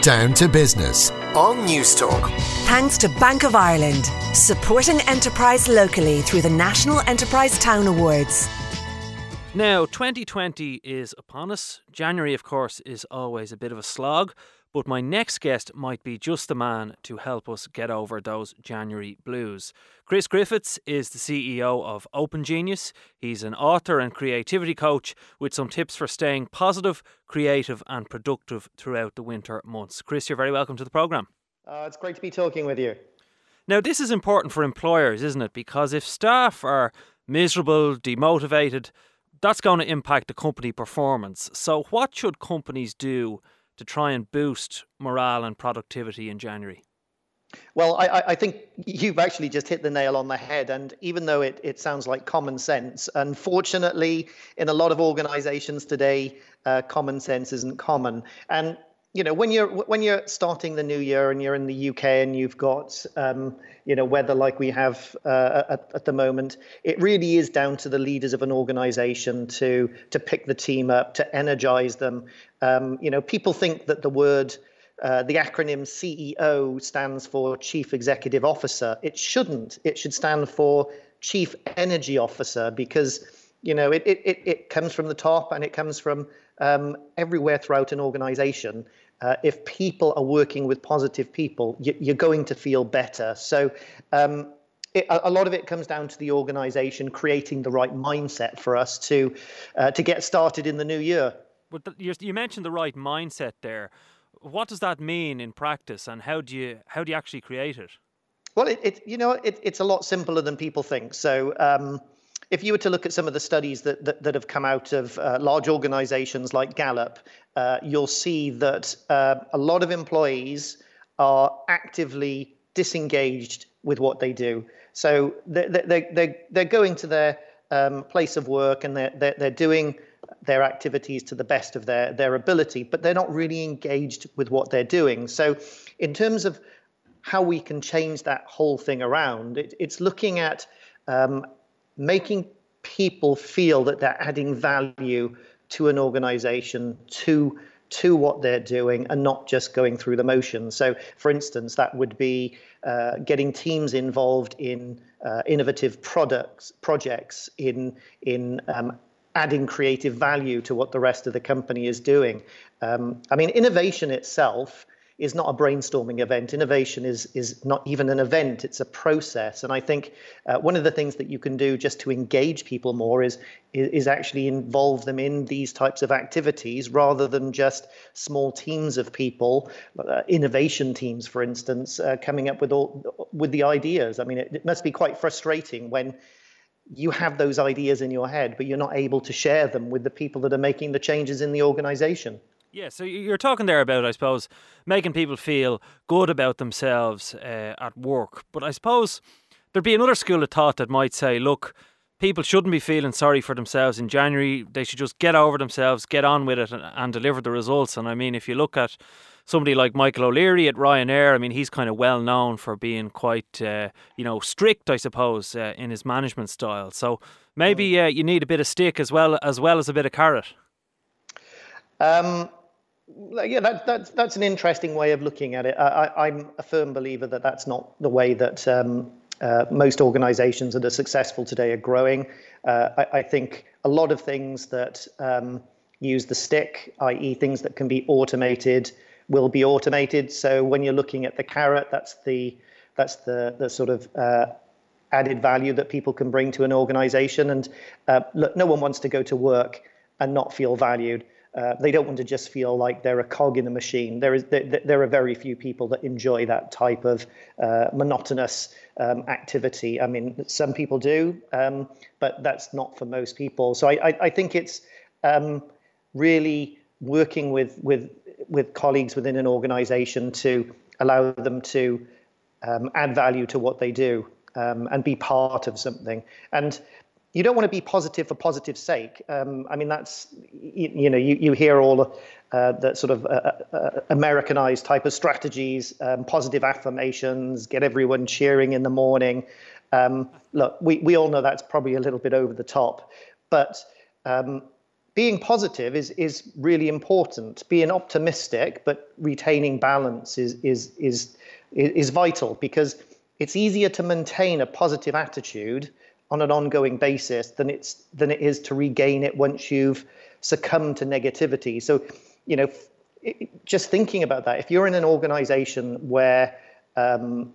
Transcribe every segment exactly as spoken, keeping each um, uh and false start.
Down to Business on Newstalk. Thanks to Bank of Ireland, supporting enterprise locally through the National Enterprise Town Awards. Now, twenty twenty is upon us. January, of course, is always a bit of a slog, but my next guest might be just the man to help us get over those January blues. Chris Griffiths is the C E O of Open Genius. He's an author and creativity coach with some tips for staying positive, creative and productive throughout the winter months. Chris, you're very welcome to the programme. Uh, it's great to be talking with you. Now, this is important for employers, isn't it? Because if staff are miserable, demotivated, that's going to impact the company performance. So what should companies do to try and boost morale and productivity in January? Well, I, I think you've actually just hit the nail on the head. And even though it, it sounds like common sense, unfortunately, in a lot of organizations today, uh, common sense isn't common. And you know, when you're when you're starting the new year and you're in the U K and you've got um, you know weather like we have uh, at, at the moment, it really is down to the leaders of an organization to to pick the team up, to energize them. Um, you know, people think that the word uh, the acronym C E O stands for Chief Executive Officer. It shouldn't. It should stand for Chief Energy Officer, because you know it it it, it comes from the top and it comes from um, everywhere throughout an organization. Uh, if people are working with positive people, you, you're going to feel better. So um, it, a lot of it comes down to the organization creating the right mindset for us to uh, to get started in the new year. But you, you mentioned the right mindset there. What does that mean in practice, and how do you how do you actually create it? Well, it, it you know it, it's a lot simpler than people think. So. Um, If you were to look at some of the studies that that, that have come out of uh, large organizations like Gallup, uh, you'll see that uh, a lot of employees are actively disengaged with what they do. So they're, they're, they're, they're going to their um, place of work and they're, they're, they're doing their activities to the best of their, their ability, but they're not really engaged with what they're doing. So in terms of how we can change that whole thing around, it, it's looking at um, making people feel that they're adding value to an organization, to to what they're doing, and not just going through the motions. So, for instance, that would be uh, getting teams involved in uh, innovative products, projects, in in um, adding creative value to what the rest of the company is doing. Um, I mean, innovation itself is not a brainstorming event. Innovation is is not even an event, it's a process. And I think uh, one of the things that you can do just to engage people more is, is is actually involve them in these types of activities rather than just small teams of people, uh, innovation teams, for instance, uh, coming up with all with the ideas. I mean, it, it must be quite frustrating when you have those ideas in your head, but you're not able to share them with the people that are making the changes in the organization. Yeah, so you're talking there about, I suppose, making people feel good about themselves uh, at work. But I suppose there'd be another school of thought that might say, look, people shouldn't be feeling sorry for themselves in January. They should just get over themselves, get on with it and, and deliver the results. And I mean, if you look at somebody like Michael O'Leary at Ryanair, I mean, he's kind of well known for being quite, uh, you know, strict, I suppose, uh, in his management style. So maybe uh, you need a bit of stick as well as well as a bit of carrot. Um. Yeah, that, that's that's an interesting way of looking at it. I, I'm a firm believer that that's not the way that um, uh, most organizations that are successful today are growing. Uh, I, I think a lot of things that um, use the stick, that is things that can be automated, will be automated. So when you're looking at the carrot, that's the that's the the sort of uh, added value that people can bring to an organization. And uh, look, no one wants to go to work and not feel valued. Uh, they don't want to just feel like they're a cog in a machine. There is there, there are very few people that enjoy that type of uh, monotonous um, activity. I mean, some people do, um, but that's not for most people. So I, I, I think it's um, really working with with with colleagues within an organization to allow them to um, add value to what they do um, and be part of something. And you don't want to be positive for positive's sake. Um, I mean, that's, you, you know, you, you hear all uh, the sort of uh, uh, Americanized type of strategies, um, positive affirmations, get everyone cheering in the morning. Um, look, we, we all know that's probably a little bit over the top, but um, being positive is is really important. Being optimistic but retaining balance is is is is vital, because it's easier to maintain a positive attitude on an ongoing basis than it's than it is to regain it once you've succumbed to negativity. So, you know, it, just thinking about that, if you're in an organization where um,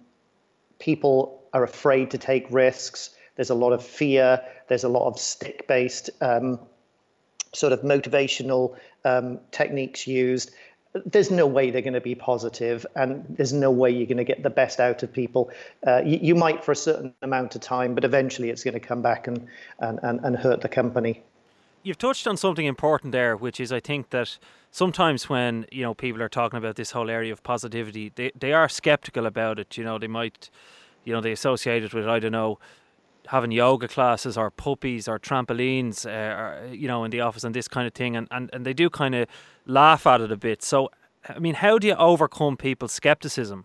people are afraid to take risks, there's a lot of fear, there's a lot of stick-based um, sort of motivational um, techniques used, there's no way they're going to be positive, and there's no way you're going to get the best out of people. Uh, you, you might for a certain amount of time, but eventually it's going to come back and, and, and, and hurt the company. You've touched on something important there, which is I think that sometimes when, you know, people are talking about this whole area of positivity, they, they are skeptical about it. You know, they might, you know, they associate it with, I don't know, having yoga classes or puppies or trampolines, uh, or, you know, in the office and this kind of thing. And, and, and they do kind of laugh at it a bit. So, I mean, how do you overcome people's skepticism?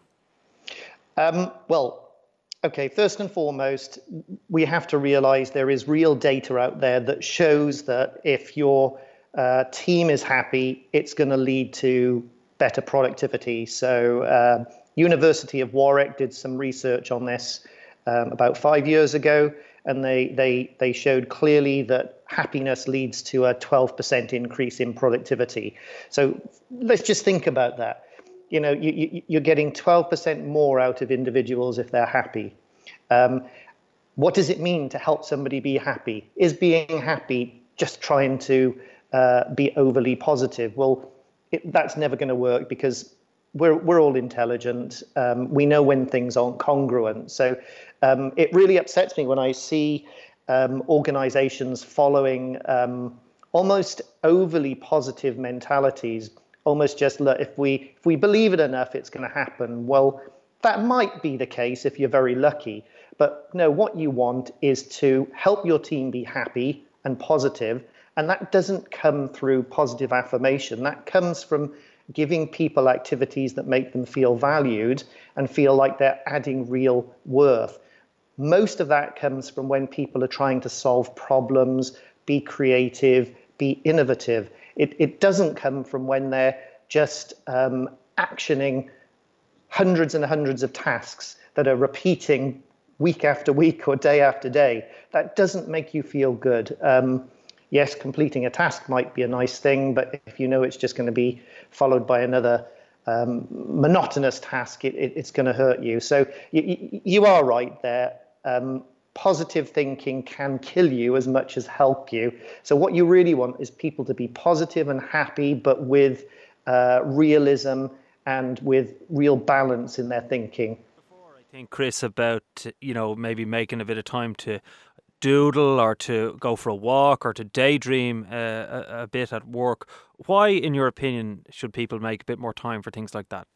Um, well, okay, first and foremost, we have to realize there is real data out there that shows that if your uh, team is happy, it's going to lead to better productivity. So, uh, University of Warwick did some research on this Um, about five years ago, and they they they showed clearly that happiness leads to a twelve percent increase in productivity. So let's just think about that. You know, you, you, you're getting twelve percent more out of individuals if they're happy. Um, what does it mean to help somebody be happy? Is being happy just trying to uh, be overly positive? Well, it, that's never going to work, because We're we're all intelligent. Um, we know when things aren't congruent. So um, it really upsets me when I see um, organizations following um, almost overly positive mentalities. Almost just, look, if we if we believe it enough, it's going to happen. Well, that might be the case if you're very lucky. But no, what you want is to help your team be happy and positive, and that doesn't come through positive affirmation. That comes from giving people activities that make them feel valued and feel like they're adding real worth. Most of that comes from when people are trying to solve problems, be creative, be innovative. It, it doesn't come from when they're just um, actioning hundreds and hundreds of tasks that are repeating week after week or day after day. That doesn't make you feel good. Um, Yes, completing a task might be a nice thing, but if you know it's just going to be followed by another um, monotonous task, it, it, it's going to hurt you. So you, you are right there. Um, positive thinking can kill you as much as help you. So what you really want is people to be positive and happy, but with uh, realism and with real balance in their thinking. Before, I think, Chris, about, you know, maybe making a bit of time to doodle or to go for a walk or to daydream uh, a, a bit at work. Why, in your opinion, should people make a bit more time for things like that?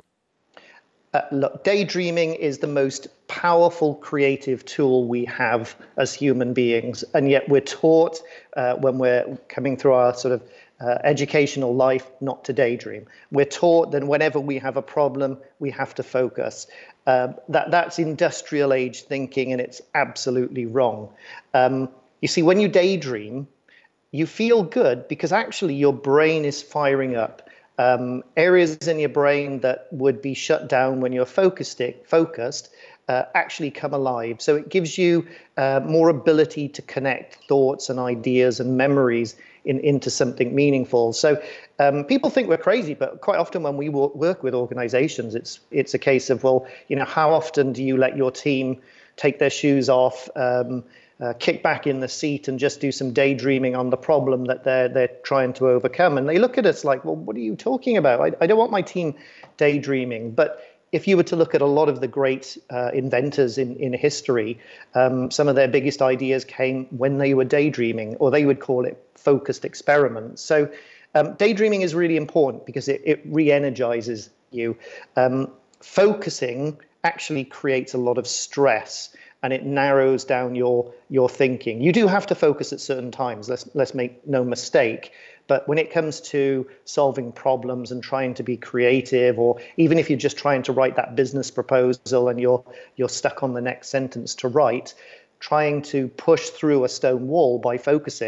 Uh, look, daydreaming is the most powerful creative tool we have as human beings, and yet we're taught uh, when we're coming through our sort of uh, educational life not to daydream. We're taught that whenever we have a problem, we have to focus. Uh, that that's industrial age thinking, and it's absolutely wrong. Um, you see, when you daydream, you feel good because actually your brain is firing up. Um, areas in your brain that would be shut down when you're focused, focused uh, actually come alive. So it gives you uh, more ability to connect thoughts and ideas and memories in, into something meaningful. So um, people think we're crazy, but quite often when we work with organizations, it's it's a case of, well, you know, how often do you let your team take their shoes off, um, Uh, kick back in the seat and just do some daydreaming on the problem that they're they're trying to overcome? And they look at us like, well, what are you talking about? I, I don't want my team daydreaming. But if you were to look at a lot of the great uh, inventors in, in history, um, some of their biggest ideas came when they were daydreaming, or they would call it focused experiments. So um, daydreaming is really important because it, it re-energizes you. Um, focusing actually creates a lot of stress, and it narrows down your your thinking. You do have to focus at certain times, let's let's make no mistake. But when it comes to solving problems and trying to be creative, or even if you're just trying to write that business proposal and you're you're stuck on the next sentence to write, trying to push through a stone wall by focusing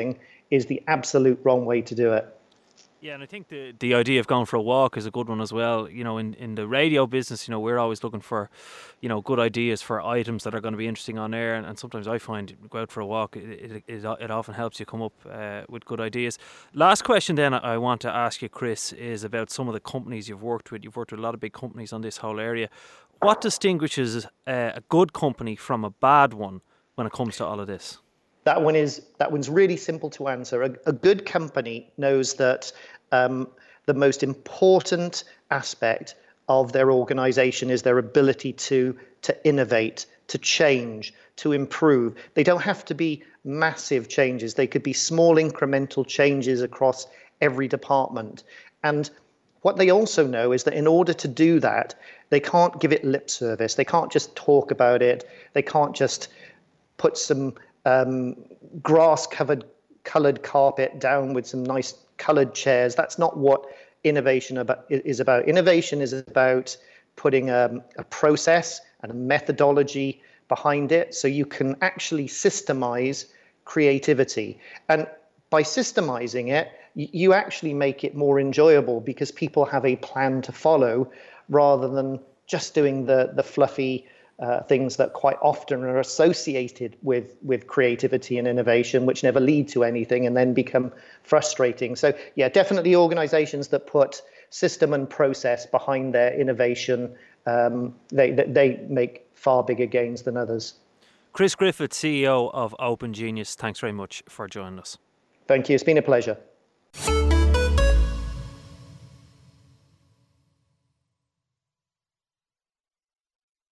is the absolute wrong way to do it. Yeah, and I think the the idea of going for a walk is a good one as well. You know, in, in the radio business, you know, we're always looking for, you know, good ideas for items that are going to be interesting on air. And, and sometimes I find go out for a walk, it it, it, it often helps you come up uh, with good ideas. Last question then I want to ask you, Chris, is about some of the companies you've worked with. You've worked with a lot of big companies on this whole area. What distinguishes uh, a good company from a bad one when it comes to all of this? That one is that one's really simple to answer. A, a good company knows that um, the most important aspect of their organization is their ability to to innovate, to change, to improve. They don't have to be massive changes. They could be small incremental changes across every department. And what they also know is that in order to do that, they can't give it lip service. They can't just talk about it. They can't just put some um, grass-covered colored carpet down with some nice colored chairs. That's not what innovation about, is about. Innovation is about putting um, a process and a methodology behind it so you can actually systemize creativity. And by systemizing it, you actually make it more enjoyable because people have a plan to follow rather than just doing the, the fluffy uh, things that quite often are associated with, with creativity and innovation, which never lead to anything and then become frustrating. So yeah, definitely organizations that put system and process behind their innovation, um, they, they make far bigger gains than others. Chris Griffith, C E O of Open Genius, thanks very much for joining us. Thank you. It's been a pleasure.